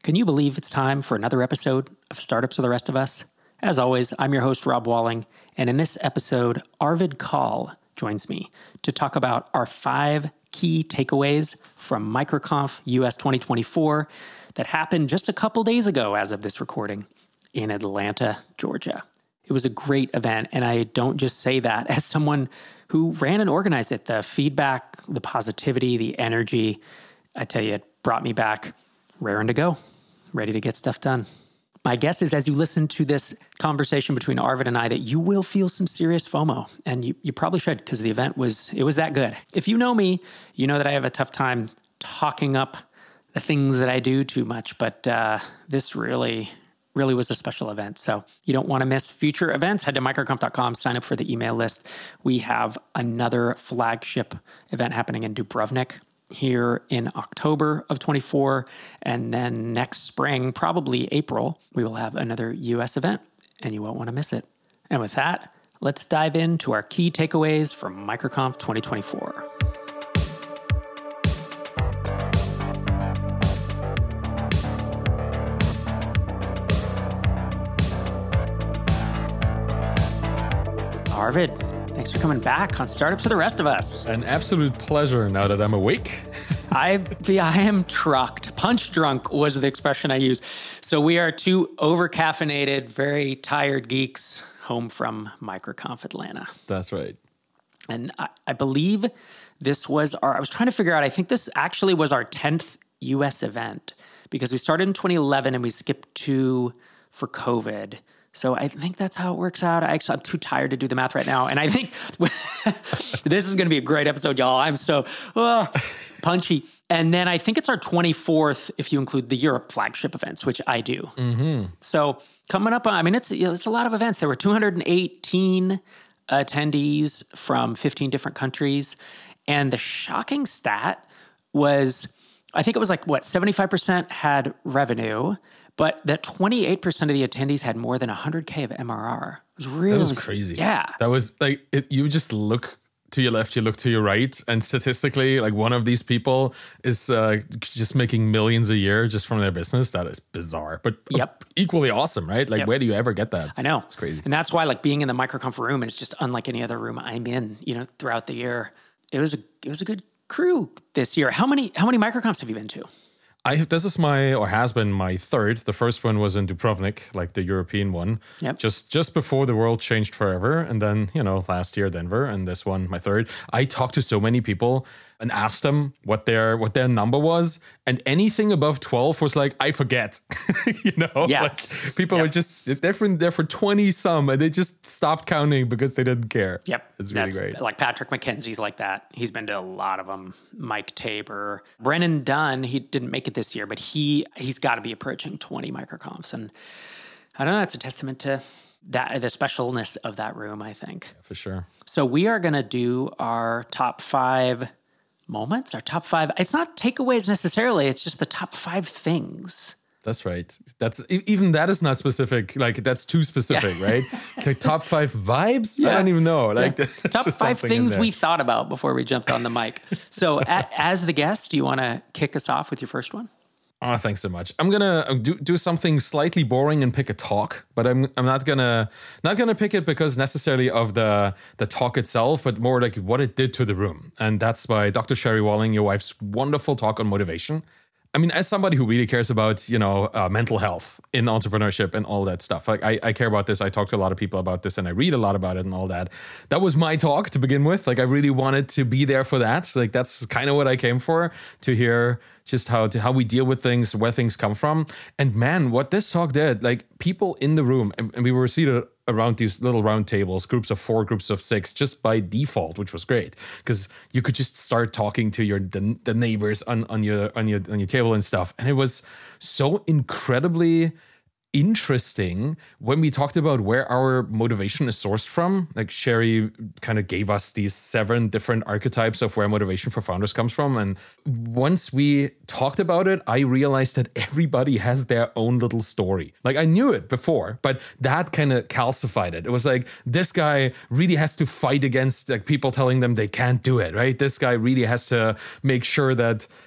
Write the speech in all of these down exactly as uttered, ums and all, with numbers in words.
Can you believe it's time for another episode of Startups for the Rest of Us? As always, I'm your host, Rob Walling, and in this episode, Arvid Kahl joins me to talk about our five key takeaways from MicroConf U S twenty twenty-four that happened just a couple days ago as of this recording in Atlanta, Georgia. It was a great event, and I don't just say that as someone who ran and organized it. The feedback, the positivity, the energy, I tell you, it brought me back raring to go, ready to get stuff done. My guess is as you listen to this conversation between Arvid and I that you will feel some serious FOMO, and you, you probably should because the event was, it was that good. If you know me, you know that I have a tough time talking up the things that I do too much, but uh, this really, really was a special event. So you don't want to miss future events. Head to microconf dot com, sign up for the email list. We have another flagship event happening in Dubrovnik here in October of twenty-four. And then next spring, probably April, we will have another U S event and you won't want to miss it. And with that, let's dive into our key takeaways from MicroConf twenty twenty-four. Arvid, thanks for coming back on Startups for the Rest of Us. An absolute pleasure now that I'm awake. I yeah, I am trucked. Punch drunk was the expression I use. So we are two over-caffeinated, very tired geeks home from MicroConf Atlanta. That's right. And I, I believe this was our, I was trying to figure out, I think this actually was our tenth U S event because we started in twenty eleven and we skipped two for COVID. So I think that's how it works out. I actually, I'm too tired to do the math right now. And I think this is going to be a great episode, y'all. I'm so uh, punchy. And then I think it's our twenty-fourth if you include the Europe flagship events, which I do. Mm-hmm. So coming up, I mean, it's, you know, it's a lot of events. There were two hundred eighteen attendees from fifteen different countries. And the shocking stat was, I think it was like, what, seventy-five percent had revenue, but that twenty-eight percent of the attendees had more than one hundred K of M R R. It was really... That was crazy. Yeah. That was like, it, you just look to your left, you look to your right, and statistically, like one of these people is uh, just making millions a year just from their business. That is bizarre, but yep. equally awesome, right? Like, yep. Where do you ever get that? I know. It's crazy. And that's why like being in the MicroConf room is just unlike any other room I'm in, you know, throughout the year. It was a, it was a good crew this year. How many, how many MicroConfs have you been to? I have, this is my, or has been my third. The first one was in Dubrovnik, like the European one, yep. just just before the world changed forever. And then, you know, last year, Denver, and this one, my third. I talked to so many people and asked them what their what their number was. And anything above twelve was like, I forget, you know? Yeah. Like people yep. were just, they're from there for twenty some, and they just stopped counting because they didn't care. Yep. It's really That's, great. Like Patrick McKenzie's like that. He's been to a lot of them. Mike Tabor. Brennan Dunn, he didn't make it this year, but he, he's got to be approaching twenty MicroConfs. And I don't know, that's a testament to that the specialness of that room, I think. Yeah, for sure. So we are going to do our top five moments, our top five. It's not takeaways necessarily. It's just the top five things. That's right. That's even that is not specific. Like that's too specific, yeah. Right? Like top five vibes. Yeah. I don't even know. Like yeah. top five things we thought about before we jumped on the mic. So, a, as the guest, do you want to kick us off with your first one? Oh, thanks so much. I'm gonna do do something slightly boring and pick a talk, but I'm I'm not gonna not gonna pick it because necessarily of the the talk itself, but more like what it did to the room. And that's by Doctor Sherry Walling, your wife's wonderful talk on motivation. I mean, as somebody who really cares about, you know, uh, mental health in entrepreneurship and all that stuff, like I, I care about this. I talk to a lot of people about this and I read a lot about it and all that. That was my talk to begin with. Like I really wanted to be there for that. Like that's kind of what I came for, to hear just how to how we deal with things, where things come from. And man, what this talk did, like people in the room, and, and we were seated around these little round tables, groups of four, groups of six, just by default, which was great because you could just start talking to your the, the neighbors on, on your on your on your table and stuff. And it was so incredibly interesting when we talked about where our motivation is sourced from. Like Sherry kind of gave us these seven different archetypes of where motivation for founders comes from. And once we talked about it, I realized that everybody has their own little story. Like I knew it before, but that kind of calcified it. It was like, this guy really has to fight against like people telling them they can't do it, right? This guy really has to make sure that,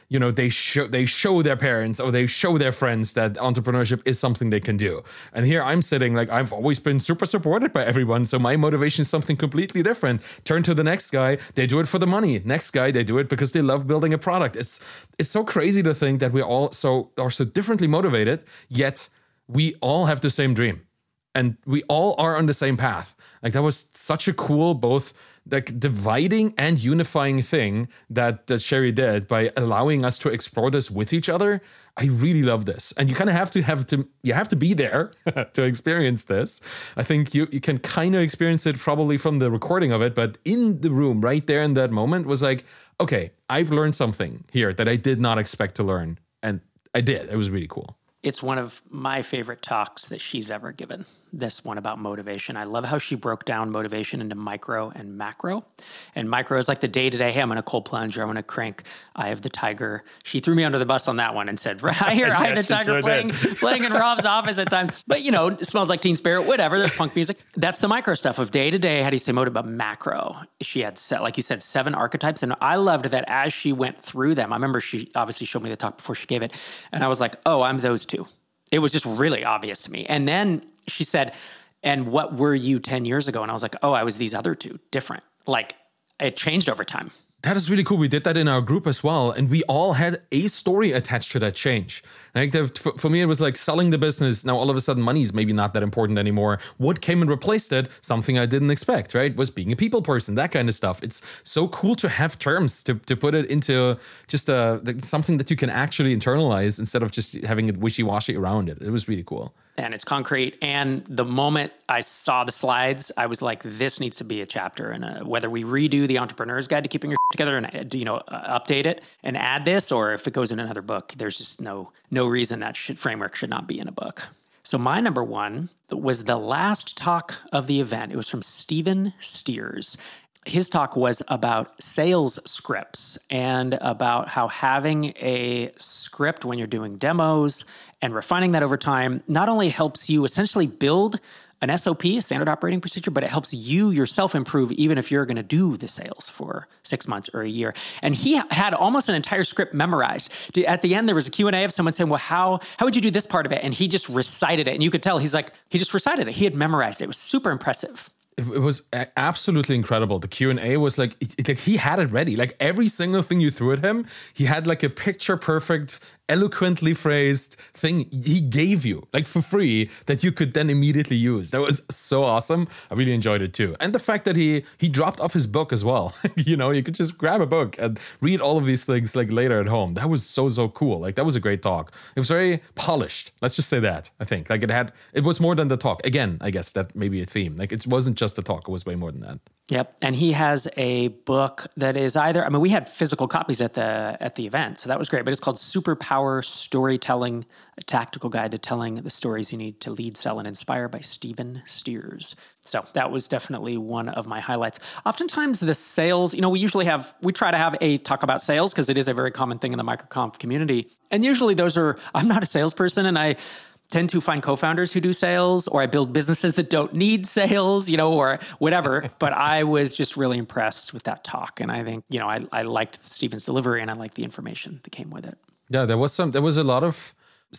you know, they show they show their parents or they show their friends that entrepreneurship is something they can do. And here I'm sitting like I've always been super supported by everyone, so my motivation is something completely different. Turn to the next guy, they do it for the money. Next guy, they do it because they love building a product. It's it's so crazy to think that we all so are so differently motivated, yet we all have the same dream. And we all are on the same path. Like that was such a cool, both like dividing and unifying thing that, that Sherry did by allowing us to explore this with each other. I really love this. And you kind of have to have to, you have to be there to experience this. I think you, you can kind of experience it probably from the recording of it, but in the room right there in that moment was like, okay, I've learned something here that I did not expect to learn. And I did. It was really cool. It's one of my favorite talks that she's ever given, this one about motivation. I love how she broke down motivation into micro and macro. And micro is like the day-to-day, hey, I'm going to cold plunge or I'm going to crank Eye of the Tiger. She threw me under the bus on that one and said, I hear Eye of the Tiger sure playing, playing in Rob's office at times. But, you know, it smells like Teen Spirit, whatever. There's punk music. That's the micro stuff of day-to-day. How do you say motive? But macro. She had, set, like you said, seven archetypes. And I loved that as she went through them. I remember she obviously showed me the talk before she gave it. And I was like, oh, I'm those two. It was just really obvious to me. And then she said, and what were you ten years ago? And I was like, oh, I was these other two, different. Like it changed over time. That is really cool. We did that in our group as well. And we all had a story attached to that change. Like the, for, for me, it was like selling the business. Now, all of a sudden, money is maybe not that important anymore. What came and replaced it? Something I didn't expect, right? Was being a people person, that kind of stuff. It's so cool to have terms to, to put it into just a, something that you can actually internalize instead of just having it wishy-washy around it. It was really cool. And it's concrete. And the moment I saw the slides, I was like, this needs to be a chapter. And uh, whether we redo the Entrepreneur's Guide to Keeping Your together and, you know, uh, update it and add this, or if it goes in another book, there's just no no reason that should, framework should not be in a book. So my number one was the last talk of the event. It was from Steven Steers. His talk was about sales scripts and about how having a script when you're doing demos and refining that over time not only helps you essentially build an S O P, a standard operating procedure, but it helps you yourself improve even if you're going to do the sales for six months or a year. And he had almost an entire script memorized. At the end, there was a Q and A of someone saying, well, how, how would you do this part of it? And he just recited it. And you could tell he's like, he just recited it. He had memorized it. It was super impressive. It was absolutely incredible. The Q and A was like, it, like he had it ready. Like every single thing you threw at him, he had like a picture perfect, eloquently phrased thing he gave you like for free that you could then immediately use. That was so awesome. I really enjoyed it too. And the fact that he he dropped off his book as well. You know, you could just grab a book and read all of these things like later at home. That was so, so cool. Like that was a great talk. It was very polished. Let's just say that, I think. Like it had, it was more than the talk. Again, I guess that may be a theme. Like it wasn't just the talk. It was way more than that. Yep. And he has a book that is either, I mean, we had physical copies at the at the event, so that was great, but it's called Superpower Storytelling, a tactical guide to telling the stories you need to lead, sell, and inspire by Steven Steers. So that was definitely one of my highlights. Oftentimes the sales, you know, we usually have, we try to have a talk about sales because it is a very common thing in the MicroConf community. And usually those are, I'm not a salesperson and I tend to find co-founders who do sales, or I build businesses that don't need sales, you know, or whatever. But I was just really impressed with that talk. And I think, you know, I, I liked Steven's delivery and I liked the information that came with it. Yeah, there was some, there was a lot of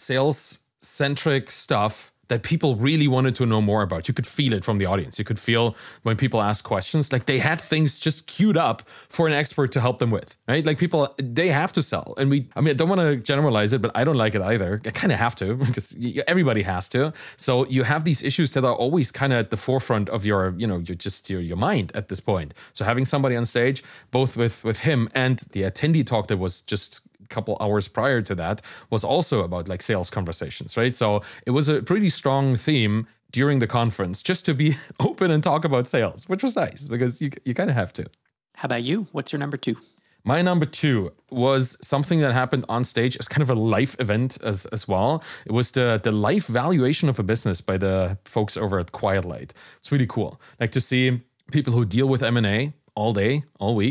sales-centric stuff that people really wanted to know more about. You could feel it from the audience. You could feel when people ask questions, like they had things just queued up for an expert to help them with, right? Like people, they have to sell. And we, I mean, I don't want to generalize it, but I don't like it either. I kind of have to because everybody has to. So you have these issues that are always kind of at the forefront of your, you know, your just your, your mind at this point. So having somebody on stage, both with, with him and the attendee talk that was just couple hours prior to that was also about like sales conversations, right? So it was a pretty strong theme during the conference just to be open and talk about sales, which was nice because you you kind of have to. How about you? What's your number two? My number two was something that happened on stage as kind of a life event as, as well. It was the, the life valuation of a business by the folks over at Quiet Light. It's really cool. Like to see people who deal with M and A all day, all week,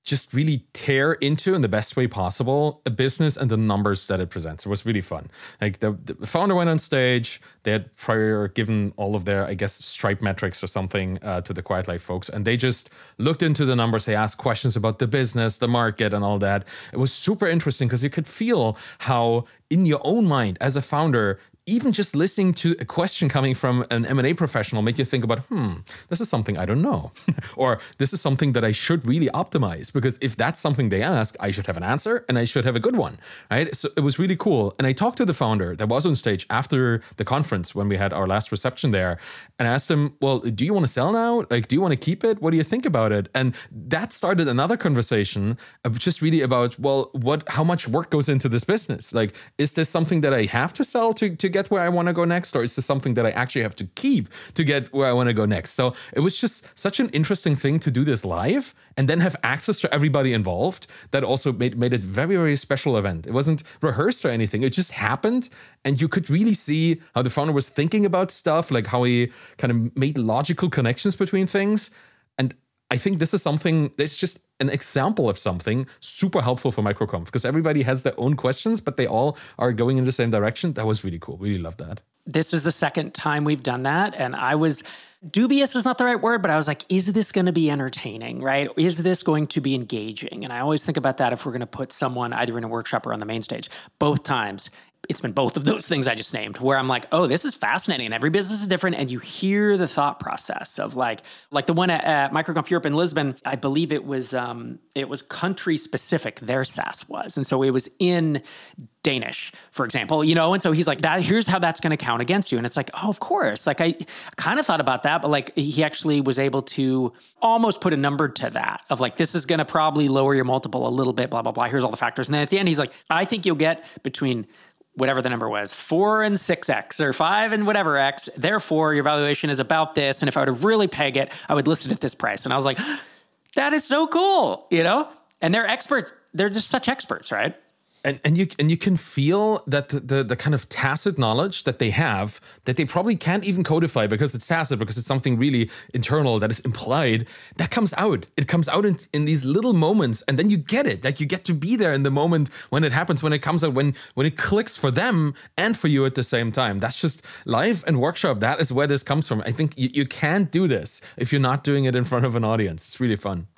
just really tear into, in the best way possible, a business and the numbers that it presents. It was really fun. Like the, the founder went on stage. They had prior given all of their, I guess, Stripe metrics or something uh, to the Quiet Life folks. And they just looked into the numbers. They asked questions about the business, the market, and all that. It was super interesting because you could feel how in your own mind as a founder, even just listening to a question coming from an M and A professional make you think about, hmm, this is something I don't know. Or this is something that I should really optimize, because if that's something they ask, I should have an answer and I should have a good one, right? So it was really cool. And I talked to the founder that was on stage after the conference when we had our last reception there, and I asked him, well, do you want to sell now? Like, do you want to keep it? What do you think about it? And that started another conversation of just really about, well, what, how much work goes into this business? Like, is this something that I have to sell to, to get where I want to go next, or is this something that I actually have to keep to get where I want to go next? So it was just such an interesting thing to do this live and then have access to everybody involved. That also made, made it very, very special event. It wasn't rehearsed or anything. It just happened, and you could really see how the founder was thinking about stuff, like how he kind of made logical connections between things. And I think this is something that's just an example of something super helpful for MicroConf, because everybody has their own questions, but they all are going in the same direction. That was really cool. Really loved that. This is the second time we've done that. And I was dubious is not the right word, but I was like, is this going to be entertaining, right? Is this going to be engaging? And I always think about that if we're going to put someone either in a workshop or on the main stage. Both times, it's been both of those things I just named, where I'm like, oh, this is fascinating. And every business is different. And you hear the thought process of like, like the one at, at MicroConf Europe in Lisbon, I believe it was, um, it was country specific, their SaaS was. And so it was in Danish, for example, you know? And so he's like, that, here's how that's going to count against you. And it's like, oh, of course. Like I kind of thought about that, but like he actually was able to almost put a number to that of like, this is going to probably lower your multiple a little bit, blah, blah, blah. Here's all the factors. And then at the end, he's like, I think you'll get between whatever the number was, four and six X or five and whatever X. Therefore, your valuation is about this. And if I were to really peg it, I would list it at this price. And I was like, that is so cool, you know? And they're experts. They're just such experts, right? And and you and you can feel that the, the the kind of tacit knowledge that they have, that they probably can't even codify because it's tacit, because it's something really internal that is implied, that comes out. It comes out in, in these little moments, and then you get it. Like you get to be there in the moment when it happens, when it comes out, when when it clicks for them and for you at the same time. That's just live and workshop. That is where this comes from. I think you, you can't do this if you're not doing it in front of an audience. It's really fun.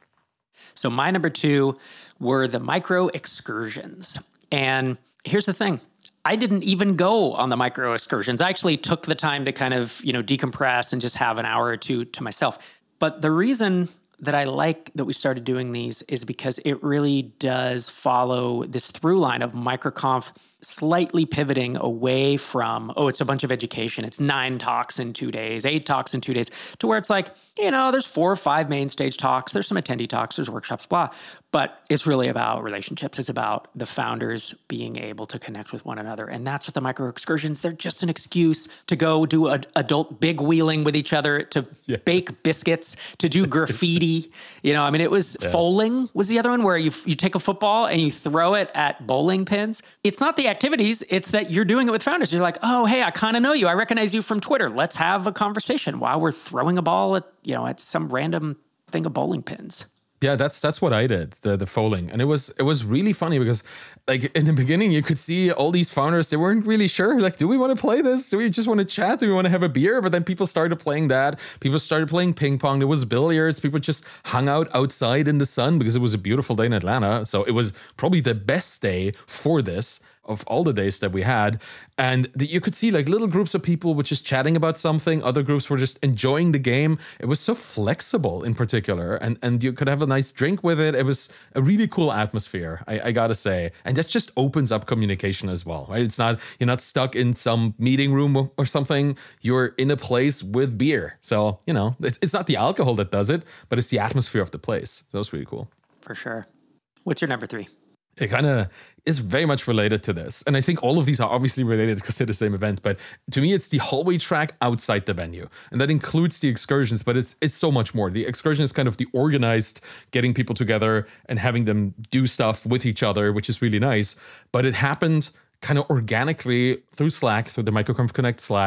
So my number two were the micro excursions. And here's the thing. I didn't even go on the micro excursions. I actually took the time to kind of, you know, decompress and just have an hour or two to myself. But the reason that I like that we started doing these is because it really does follow this through line of MicroConf slightly pivoting away from, oh, it's a bunch of education. It's nine talks in two days, eight talks in two days, to where it's like, you know, there's four or five main stage talks, there's some attendee talks, there's workshops, blah. But it's really about relationships. It's about the founders being able to connect with one another. And that's what the micro excursions, they're just an excuse to go do a, adult big wheeling with each other, to yes. bake biscuits, to do graffiti. You know, I mean, it was yeah. Foaling was the other one, where you you take a football and you throw it at bowling pins. It's not the activities, it's that you're doing it with founders. You're like, oh, hey, I kind of know you. I recognize you from Twitter. Let's have a conversation while we're throwing a ball at, you know, at some random thing of bowling pins. Yeah, that's that's what I did, the the foaling. And it was it was really funny because like in the beginning you could see all these founders, they weren't really sure, like, do we want to play this? Do we just want to chat? Do we want to have a beer? But then people started playing that. People started playing ping pong. There was billiards. People just hung out outside in the sun because it was a beautiful day in Atlanta. So it was probably the best day for this of all the days that we had. And the, you could see like little groups of people were just chatting about something. Other groups were just enjoying the game. It was so flexible in particular. And, and you could have a nice drink with it. It was a really cool atmosphere, I, I gotta say. And that just opens up communication as well, right? It's not, you're not stuck in some meeting room or something. You're in a place with beer. So, you know, it's, it's not the alcohol that does it, but it's the atmosphere of the place. That was really cool. For sure. What's your number three? It kind of is very much related to this. And I think all of these are obviously related because they're the same event. But to me, it's the hallway track outside the venue. And that includes the excursions, but it's it's so much more. The excursion is kind of the organized, getting people together and having them do stuff with each other, which is really nice. But it happened kind of organically through Slack, through the MicroConf Connect Slack.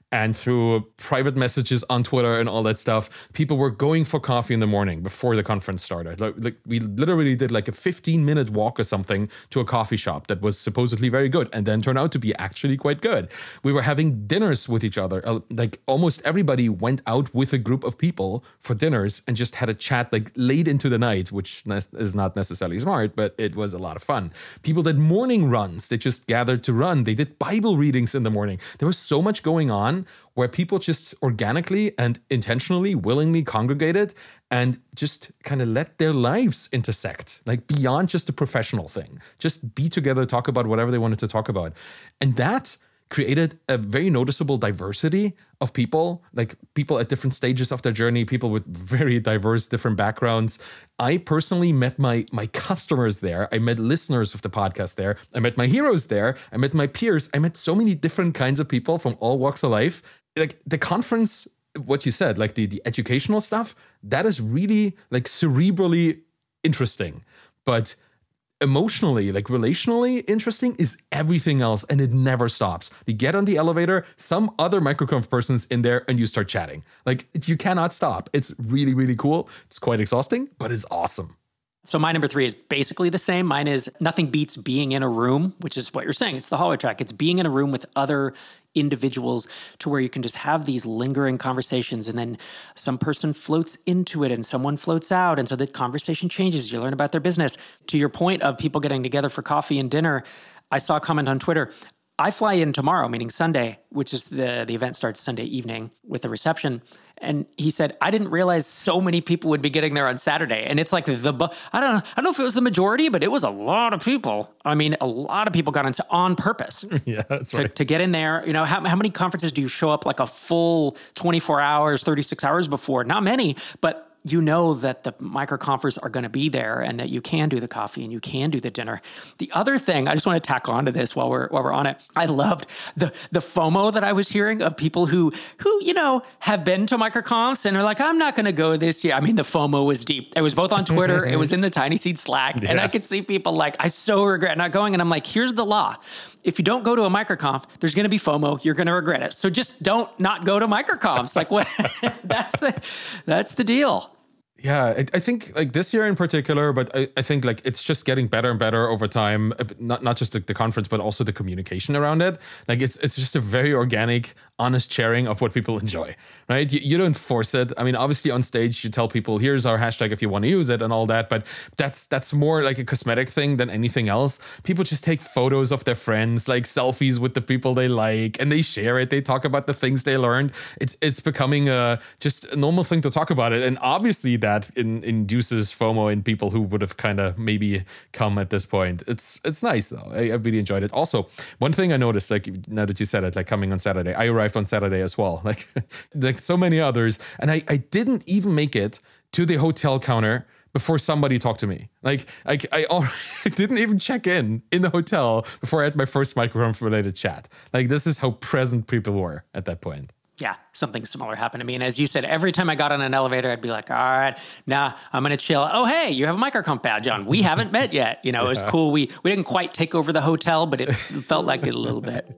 and through private messages on Twitter and all that stuff, people were going for coffee in the morning before the conference started. Like, like we literally did like a fifteen minute walk or something to a coffee shop that was supposedly very good and then turned out to be actually quite good. We were having dinners with each other. Uh, like almost everybody went out with a group of people for dinners and just had a chat like late into the night, which is not necessarily smart, but it was a lot of fun. People did morning runs. They just gathered to run. They did Bible readings in the morning. There was so much going on where people just organically and intentionally, willingly congregated and just kind of let their lives intersect, like beyond just a professional thing. Just be together, talk about whatever they wanted to talk about. And that created a very noticeable diversity of people, like people at different stages of their journey, people with very diverse, different backgrounds. I personally met my my customers there. I met listeners of the podcast there. I met my heroes there. I met my peers. I met so many different kinds of people from all walks of life. Like the conference, what you said, like the, the educational stuff, that is really like cerebrally interesting. But emotionally, like relationally interesting is everything else, and it never stops. You get on the elevator, some other MicroConf person's in there, and you start chatting. Like you cannot stop. It's really, really cool. It's quite exhausting, but it's awesome. So my number three is basically the same. Mine is nothing beats being in a room, which is what you're saying. It's the hallway track. It's being in a room with other individuals to where you can just have these lingering conversations, and then some person floats into it and someone floats out. And so the conversation changes. You learn about their business. To your point of people getting together for coffee and dinner, I saw a comment on Twitter. I fly in tomorrow, meaning Sunday, which is the, the event starts Sunday evening with the reception. And he said, I didn't realize so many people would be getting there on Saturday. And it's like the, I don't know, I don't know if it was the majority, but it was a lot of people. I mean, a lot of people got into on purpose. Yeah, that's to, right. To get in there. You know, how, how many conferences do you show up like a full twenty-four hours, thirty-six hours before? Not many, but you know that the microconfers are going to be there and that you can do the coffee and you can do the dinner. The other thing, I just want to tack on to this while we're while we're on it. I loved the the FOMO that I was hearing of people who who you know have been to microconfs and are like, I'm not going to go this year. I mean, the FOMO was deep. It was both on Twitter, it was in the Tiny Seed Slack, yeah. And I could see people like, I so regret not going. And I'm like, here's the law. If you don't go to a microconf, there's going to be FOMO. You're going to regret it. So just don't not go to microconfs. Like what? that's the that's the deal. Yeah, I, I think like this year in particular, but I, I think like it's just getting better and better over time. Not not just the, the conference, but also the communication around it. Like it's it's just a very organic, honest sharing of what people enjoy, right? You, you don't force it. I mean, obviously on stage you tell people, here's our hashtag if you want to use it and all that, but that's that's more like a cosmetic thing than anything else. People just take photos of their friends, like selfies with the people they like, and they share it. They talk about the things they learned. It's it's becoming a just a normal thing to talk about it, and obviously that that in, induces FOMO in people who would have kind of maybe come at this point. It's it's nice though. I, I really enjoyed it. Also, one thing I noticed, like now that you said it, like coming on Saturday, I arrived on Saturday as well, like like so many others, and I, I didn't even make it to the hotel counter before somebody talked to me. Like I I, already, I didn't even check in in the hotel before I had my first MicroConf related chat. Like this is how present people were at that point. Yeah, something similar happened to me. And as you said, every time I got on an elevator, I'd be like, all right, now nah, I'm going to chill. Oh, hey, you have a MicroConf badge on. We haven't met yet. You know, yeah. It was cool. We we didn't quite take over the hotel, but it felt like it a little bit.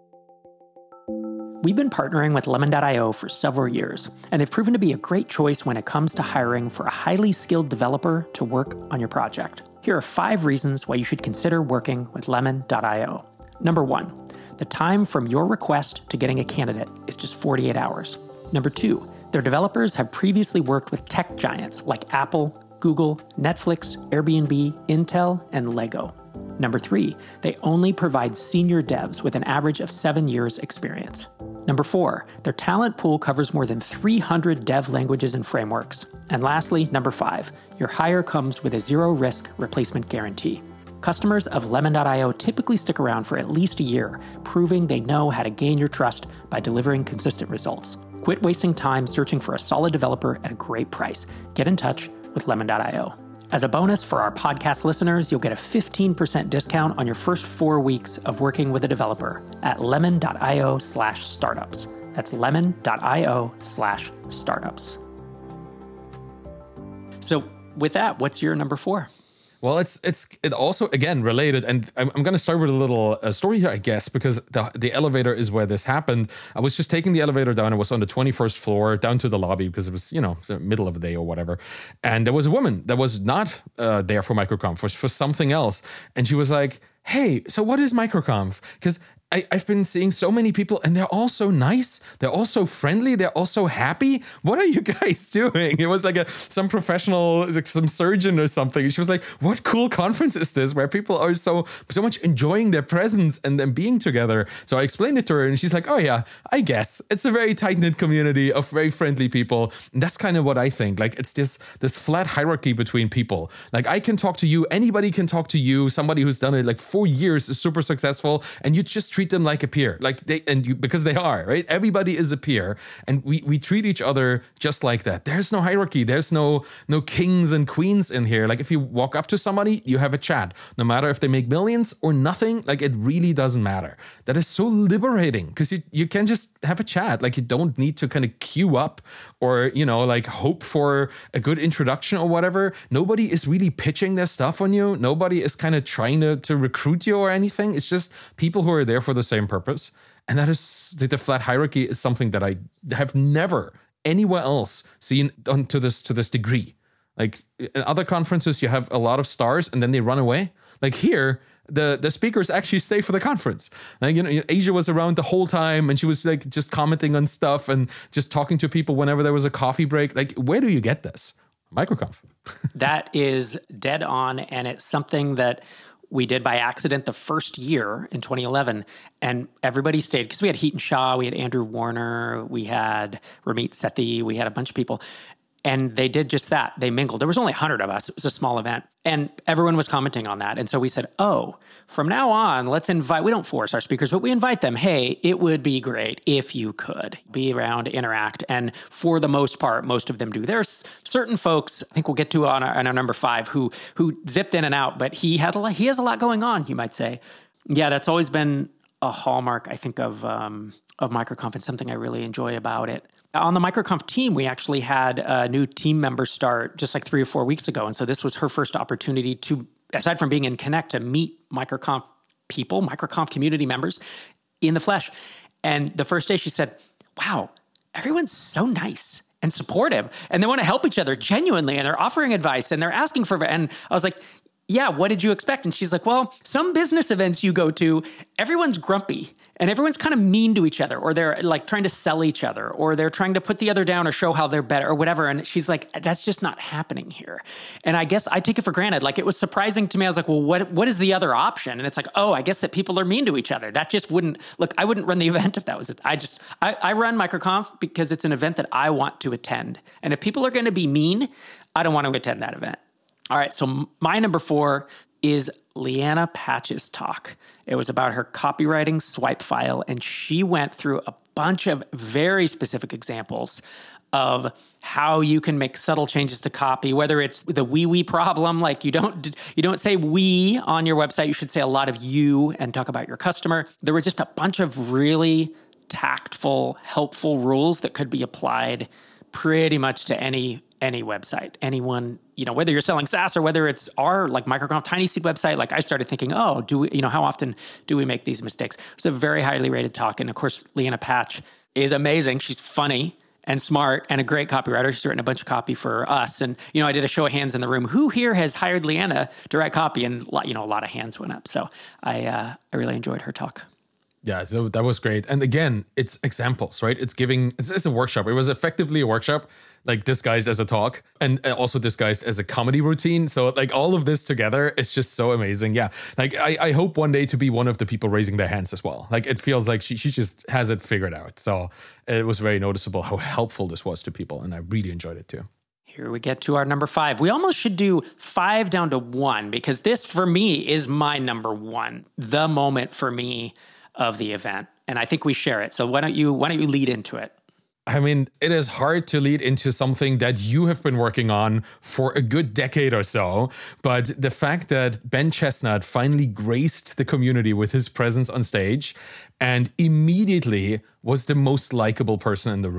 We've been partnering with Lemon dot io for several years, and they've proven to be a great choice when it comes to hiring for a highly skilled developer to work on your project. Here are five reasons why you should consider working with Lemon dot io. Number one, the time from your request to getting a candidate is just forty-eight hours. Number two, their developers have previously worked with tech giants like Apple, Google, Netflix, Airbnb, Intel, and Lego. Number three, they only provide senior devs with an average of seven years experience. Number four, their talent pool covers more than three hundred dev languages and frameworks. And lastly, number five, your hire comes with a zero-risk replacement guarantee. Customers of Lemon dot io typically stick around for at least a year, proving they know how to gain your trust by delivering consistent results. Quit wasting time searching for a solid developer at a great price. Get in touch with Lemon dot io. As a bonus for our podcast listeners, you'll get a fifteen percent discount on your first four weeks of working with a developer at lemon dot io slash startups. That's lemon dot io slash startups. So with that, what's your number four? Well, it's it's it also again related, and I'm, I'm going to start with a little uh, story here, I guess, because the the elevator is where this happened. I was just taking the elevator down. I was on the twenty-first floor down to the lobby because it was, you know, the middle of the day or whatever, and there was a woman that was not uh, there for MicroConf, was for something else, and she was like, "Hey, so what is MicroConf?" Because I, I've been seeing so many people and they're all so nice. They're all so friendly. They're all so happy. What are you guys doing? It was like a some professional, like some surgeon or something. She was like, what cool conference is this where people are so so much enjoying their presence and them being together? So I explained it to her and she's like, oh yeah, I guess. It's a very tight-knit community of very friendly people. And that's kind of what I think. Like it's this, this flat hierarchy between people. Like I can talk to you. Anybody can talk to you. Somebody who's done it like four years is super successful and you just treat them like a peer, like they and you because they are, right? Everybody is a peer, and we we treat each other just like that. There's no hierarchy. There's no no kings and queens in here. Like if you walk up to somebody, you have a chat, no matter if they make millions or nothing. Like it really doesn't matter. That is so liberating because you you can just have a chat. Like you don't need to kind of queue up or you know like hope for a good introduction or whatever. Nobody is really pitching their stuff on you. Nobody is kind of trying to to recruit you or anything. It's just people who are there for the same purpose. And that is the flat hierarchy is something that I have never anywhere else seen on to this to this degree. Like in other conferences, you have a lot of stars and then they run away. Like here, the the speakers actually stay for the conference. Like, you know, Asia was around the whole time and she was like just commenting on stuff and just talking to people whenever there was a coffee break. Like, where do you get this? MicroConf. That is dead on, and it's something that we did by accident the first year in twenty eleven, and everybody stayed because we had Heaton Shaw, we had Andrew Warner, we had Ramit Sethi, we had a bunch of people, and they did just that. They mingled. There was only one hundred of us. It was a small event, and everyone was commenting on that. And so we said, oh, from now on, let's invite, we don't force our speakers, but we invite them. Hey, it would be great if you could be around, interact. And for the most part, most of them do. There's certain folks, I think we'll get to on our, on our number five, who who zipped in and out, but he had a lot, he has a lot going on, you might say. Yeah, that's always been a hallmark, I think, of um, of MicroConf and something I really enjoy about it. On the MicroConf team, we actually had a new team member start just like three or four weeks ago. And so this was her first opportunity to, aside from being in Connect, to meet MicroConf people, MicroConf community members in the flesh. And the first day she said, wow, everyone's so nice and supportive. And they want to help each other genuinely. And they're offering advice and they're asking for, and I was like, yeah, what did you expect? And she's like, well, some business events you go to, everyone's grumpy and everyone's kind of mean to each other, or they're like trying to sell each other, or they're trying to put the other down or show how they're better or whatever. And she's like, that's just not happening here. And I guess I take it for granted. Like it was surprising to me. I was like, well, what what is the other option? And it's like, oh, I guess that people are mean to each other. That just wouldn't, look, I wouldn't run the event if that was it. I just, I, I run MicroConf because it's an event that I want to attend. And if people are going to be mean, I don't want to attend that event. All right, so my number four is Leanna Patch's talk. It was about her copywriting swipe file, and she went through a bunch of very specific examples of how you can make subtle changes to copy, whether it's the we we problem, like you don't you don't say we on your website, you should say a lot of you and talk about your customer. There were just a bunch of really tactful, helpful rules that could be applied pretty much to any any website, anyone, you know, whether you're selling SaaS or whether it's our like MicroConf Tiny Seed website. Like I started thinking, oh, do we, you know, how often do we make these mistakes? It's a very highly rated talk. And of course, Leanna Patch is amazing. She's funny and smart and a great copywriter. She's written a bunch of copy for us. And, you know, I did a show of hands in the room. Who here has hired Leanna to write copy? And, you know, a lot of hands went up. So I, uh, I really enjoyed her talk. Yeah, so that was great. And again, it's examples, right? It's giving, it's, it's a workshop. It was effectively a workshop, like disguised as a talk and also disguised as a comedy routine. So like all of this together is just so amazing. Yeah, like I, I hope one day to be one of the people raising their hands as well. Like it feels like she, she just has it figured out. So it was very noticeable how helpful this was to people. And I really enjoyed it too. Here we get to our number five. We almost should do five down to one because this for me is my number one, the moment for me of the event. And I think we share it. So why don't you why don't you lead into it? I mean, it is hard to lead into something that you have been working on for a good decade or so. But the fact that Ben Chestnut finally graced the community with his presence on stage and immediately was the most likable person in the room.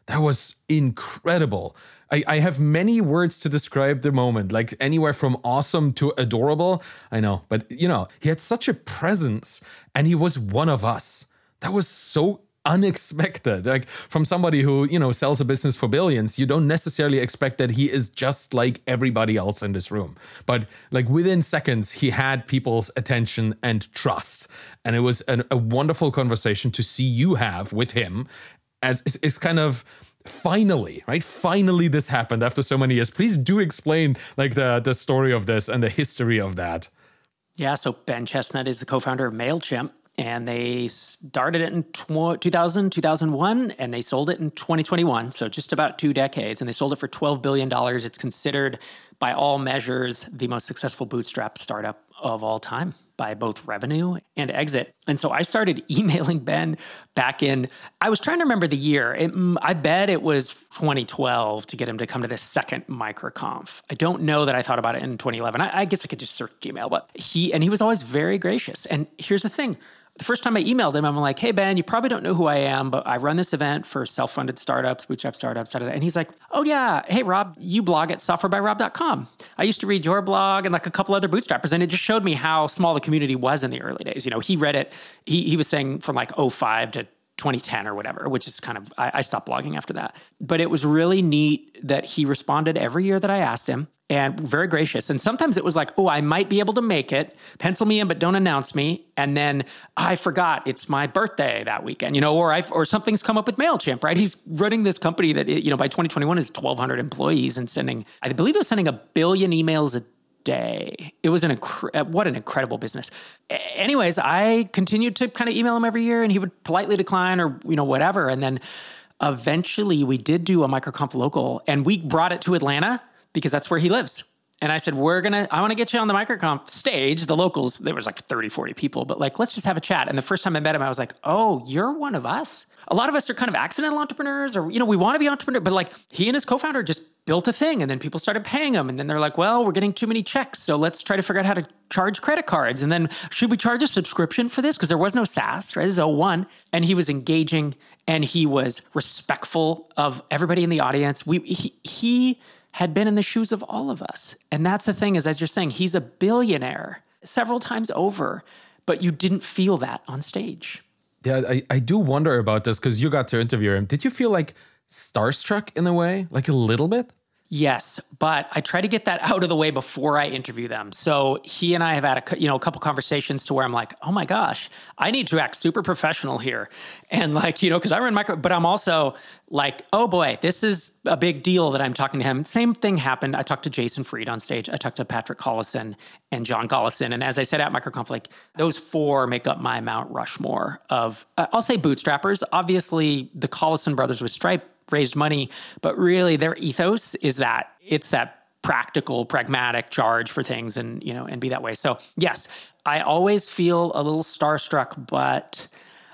That was incredible. I, I have many words to describe the moment, like anywhere from awesome to adorable. I know, but you know, he had such a presence and he was one of us. That was so unexpected. Like from somebody who, you know, sells a business for billions, you don't necessarily expect that he is just like everybody else in this room. But like within seconds, he had people's attention and trust. And it was an, a wonderful conversation to see you have with him as it's, it's kind of finally, right? Finally, this happened after so many years. Please do explain like the, the story of this and the history of that. Yeah. So Ben Chestnut is the co-founder of MailChimp. And they started it in two thousand, two thousand one, and they sold it in twenty twenty-one, so just about two decades. And they sold it for twelve billion dollars. It's considered, by all measures, the most successful bootstrap startup of all time by both revenue and exit. And so I started emailing Ben back in, I was trying to remember the year. It, I bet it was twenty twelve to get him to come to the second MicroConf. I don't know that I thought about it in twenty eleven. I, I guess I could just search Gmail, but he, and he was always very gracious. And here's the thing. The first time I emailed him, I'm like, hey, Ben, you probably don't know who I am, but I run this event for self-funded startups, bootstrap startups. Da, da, da. And he's like, oh, yeah. Hey, Rob, you blog at software by rob dot com. I used to read your blog and like a couple other bootstrappers. And it just showed me how small the community was in the early days. You know, he read it. He, he was saying from like oh five to twenty ten or whatever, which is kind of, I, I stopped blogging after that. But it was really neat that he responded every year that I asked him. And very gracious. And sometimes it was like, oh, I might be able to make it. Pencil me in, but don't announce me. And then I forgot it's my birthday that weekend, you know, or I or something's come up with MailChimp, right? He's running this company that, you know, by twenty twenty-one is twelve hundred employees and sending, I believe it was sending a billion emails a day. It was an incre- what an incredible business. A- anyways, I continued to kind of email him every year and he would politely decline or, you know, whatever. And then eventually we did do a MicroConf local and we brought it to Atlanta because that's where he lives. And I said, we're going to, I want to get you on the MicroConf stage. The locals, there was like thirty, forty people, but like, let's just have a chat. And the first time I met him, I was like, oh, you're one of us. A lot of us are kind of accidental entrepreneurs or, you know, we want to be entrepreneurs, but like he and his co-founder just built a thing and then people started paying him. And then they're like, well, we're getting too many checks. So let's try to figure out how to charge credit cards. And then should we charge a subscription for this? Because there was no SaaS, right? This is oh one. And he was engaging and he was respectful of everybody in the audience. We, he, he had been in the shoes of all of us. And that's the thing is, as you're saying, he's a billionaire several times over, but you didn't feel that on stage. Yeah, I, I do wonder about this because you got to interview him. Did you feel like starstruck in a way, like a little bit? Yes, but I try to get that out of the way before I interview them. So he and I have had a, you know, a couple conversations to where I'm like, oh my gosh, I need to act super professional here. And like, you know, because I run micro, but I'm also like, oh boy, this is a big deal that I'm talking to him. Same thing happened. I talked to Jason Fried on stage. I talked to Patrick Collison and John Gollison. And as I said at MicroConf, like those four make up my Mount Rushmore of, uh, I'll say bootstrappers. Obviously, the Collison brothers with Stripe raised money, but really their ethos is that it's that practical, pragmatic charge for things and, you know, and be that way. So yes, I always feel a little starstruck, but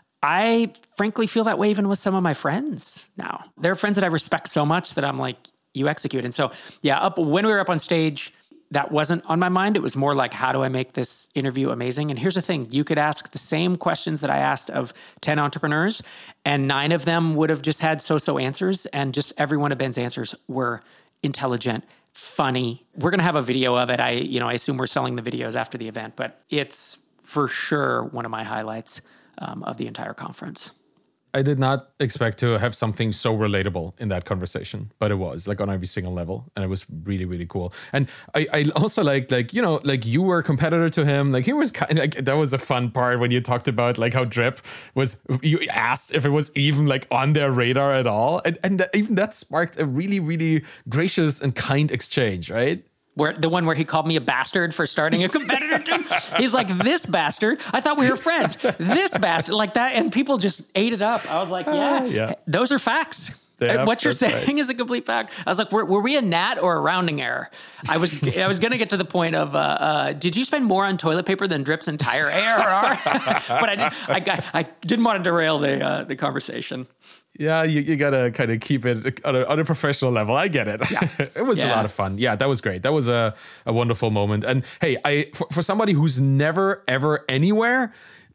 I frankly feel that way even with some of my friends now. There are friends that I respect so much that I'm like, you execute. And so, yeah, up when we were up on stage, that wasn't on my mind. It was more like, how do I make this interview amazing? And here's the thing. You could ask the same questions that I asked of ten entrepreneurs, and nine of them would have just had so-so answers. And just every one of Ben's answers were intelligent, funny. We're going to have a video of it. I, you know, I assume we're selling the videos after the event, but it's for sure one of my highlights um, of the entire conference. I did not expect to have something so relatable in that conversation, but it was like on every single level. And it was really, really cool. And I, I also like, like, you know, like you were a competitor to him. Like he was kind of like, that was a fun part when you talked about like how Drip was, you asked if it was even like on their radar at all. And, and that, even that sparked a really, really gracious and kind exchange, right? Where the one where he called me a bastard for starting a competitor to him. He's like, this bastard. I thought we were friends. This bastard, like that. And people just ate it up. I was like, yeah, uh, yeah. Those are facts. Yeah, what you're saying right. is a complete fact. I was like, were, were we a gnat or a rounding error? I was I was going to get to the point of, uh, uh, did you spend more on toilet paper than Drip's entire A R R? But I, did, I, got, I didn't want to derail the uh, the conversation. Yeah, you, you got to kind of keep it on a, on a professional level. I get it. Yeah. It was yeah. a lot of fun. Yeah, that was great. That was a, a wonderful moment. And hey, I for, for somebody who's never, ever, anywhere,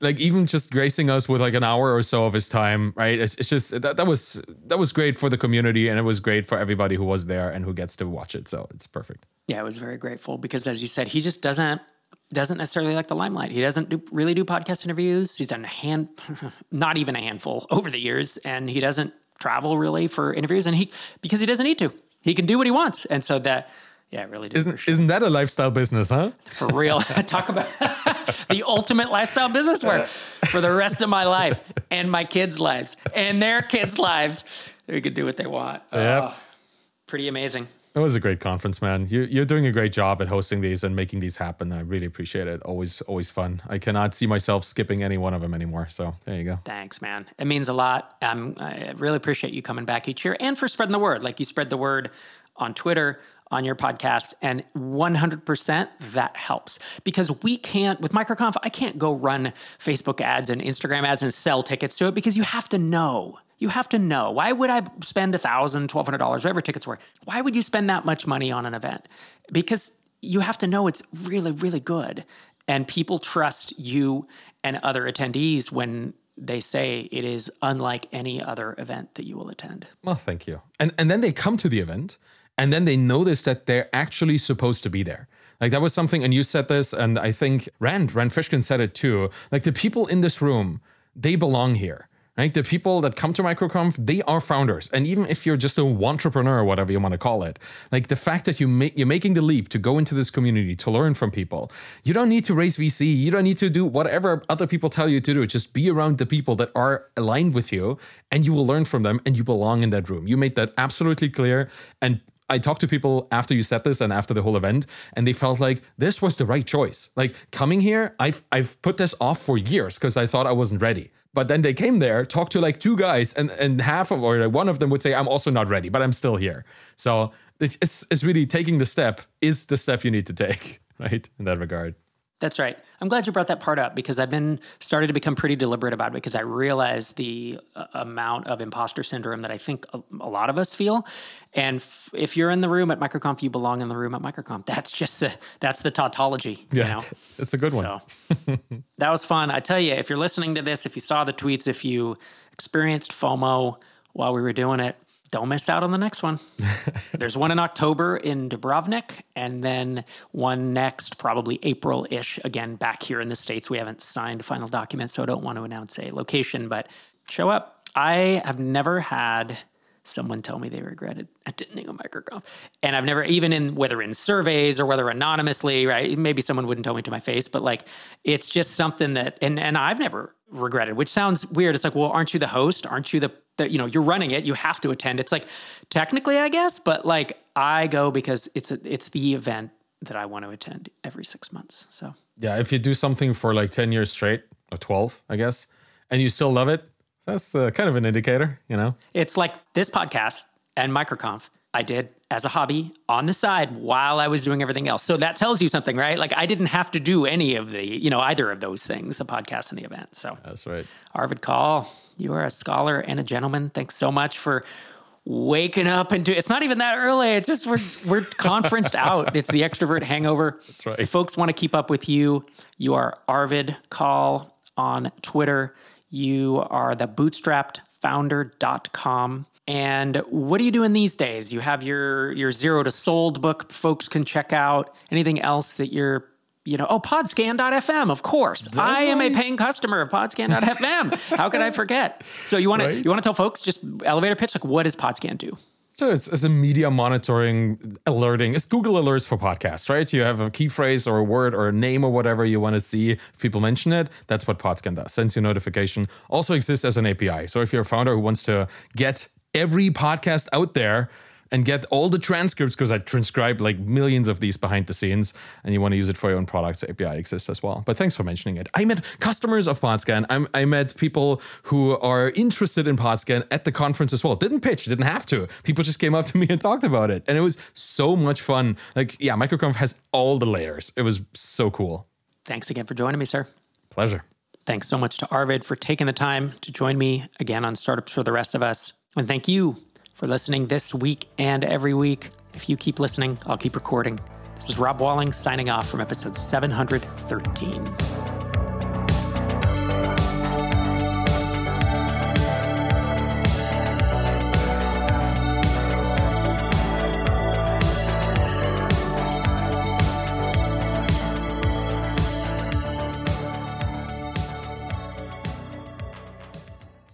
like even just gracing us with like an hour or so of his time, right? It's, it's just that, that was that was great for the community, and it was great for everybody who was there and who gets to watch it. So it's perfect. Yeah, I was very grateful because, as you said, he just doesn't doesn't necessarily like the limelight. He doesn't do, really do podcast interviews. He's done a hand, not even a handful over the years, and he doesn't travel really for interviews. And he because he doesn't need to, he can do what he wants, and so that. Yeah, really do. Isn't, isn't that a lifestyle business, huh? For real. Talk about the ultimate lifestyle business where for the rest of my life and my kids' lives and their kids' lives, they could do what they want. Yep. Oh, pretty amazing. It was a great conference, man. You, you're doing a great job at hosting these and making these happen. I really appreciate it. Always, always fun. I cannot see myself skipping any one of them anymore. So there you go. Thanks, man. It means a lot. Um, I really appreciate you coming back each year and for spreading the word. Like you spread the word on Twitter, on your podcast, and one hundred percent that helps because we can't, with MicroConf, I can't go run Facebook ads and Instagram ads and sell tickets to it because you have to know. You have to know. Why would I spend one thousand dollars, twelve hundred dollars, whatever tickets were? Why would you spend that much money on an event? Because you have to know it's really, really good. And people trust you and other attendees when they say it is unlike any other event that you will attend. Well, thank you. And and then they come to the event and then they notice that they're actually supposed to be there. Like that was something, and you said this, and I think Rand, Rand Fishkin said it too. Like the people in this room, they belong here. Right? The people that come to MicroConf, they are founders. And even if you're just a entrepreneur or whatever you want to call it, like the fact that you make, you're making the leap to go into this community, to learn from people, you don't need to raise V C. You don't need to do whatever other people tell you to do. Just be around the people that are aligned with you and you will learn from them and you belong in that room. You made that absolutely clear. And I talked to people after you said this and after the whole event, and they felt like this was the right choice. Like coming here, I've I've put this off for years because I thought I wasn't ready. But then they came there, talked to like two guys, and, and half of, or one of them would say, I'm also not ready, but I'm still here. So it's, it's really taking the step is the step you need to take, right? In that regard. That's right. I'm glad you brought that part up because I've been started to become pretty deliberate about it because I realize the uh, amount of imposter syndrome that I think a, a lot of us feel. And f- if you're in the room at MicroConf, you belong in the room at MicroConf. That's just the that's the tautology. Yeah, you know? It's a good one. So, that was fun. I tell you, if you're listening to this, if you saw the tweets, if you experienced FOMO while we were doing it, don't miss out on the next one. There's one in October in Dubrovnik, and then one next, probably April-ish, again, back here in the States. We haven't signed final documents, so I don't want to announce a location, but show up. I have never had someone tell me they regretted attending a MicroConf. And I've never, even in, whether in surveys or whether anonymously, right? Maybe someone wouldn't tell me to my face, but like, it's just something that, and, and I've never regretted, which sounds weird. It's like, well, aren't you the host? Aren't you the, the, you know, you're running it. You have to attend. It's like, technically, I guess, but like, I go because it's a, it's the event that I want to attend every six months. So yeah, if you do something for like ten years straight, or twelve, I guess, and you still love it, that's uh, kind of an indicator, you know? It's like this podcast and MicroConf I did as a hobby on the side while I was doing everything else. So that tells you something, right? Like I didn't have to do any of the, you know, either of those things, the podcast and the event. So that's right. Arvid Kahl, you are a scholar and a gentleman. Thanks so much for waking up and do. It's not even that early. It's just we're we're conferenced out. It's the extrovert hangover. That's right. If folks want to keep up with you, you are Arvid Kahl on Twitter. You are the bootstrapped founder dot com. And what are you doing these days? You have your your Zero to Sold book folks can check out. Anything else that you're, you know, oh, podscan dot f m, of course. That's I am right. a paying customer of podscan dot f m. How could I forget? So you want right? to you want to tell folks, just elevator pitch, like what does Podscan do? So it's, it's a media monitoring, alerting. It's Google Alerts for podcasts, right? You have a key phrase or a word or a name or whatever you want to see. If people mention it, that's what Podscan does. Sends you notification. Also exists as an A P I. So if you're a founder who wants to get every podcast out there and get all the transcripts, because I transcribe like millions of these behind the scenes, and you want to use it for your own products, the A P I exists as well. But thanks for mentioning it. I met customers of Podscan. I'm, I met people who are interested in Podscan at the conference as well. Didn't pitch, didn't have to. People just came up to me and talked about it. And it was so much fun. Like, yeah, MicroConf has all the layers. It was so cool. Thanks again for joining me, sir. Pleasure. Thanks so much to Arvid for taking the time to join me again on Startups for the Rest of Us. And thank you for listening this week and every week. If you keep listening, I'll keep recording. This is Rob Walling signing off from episode seven hundred thirteen.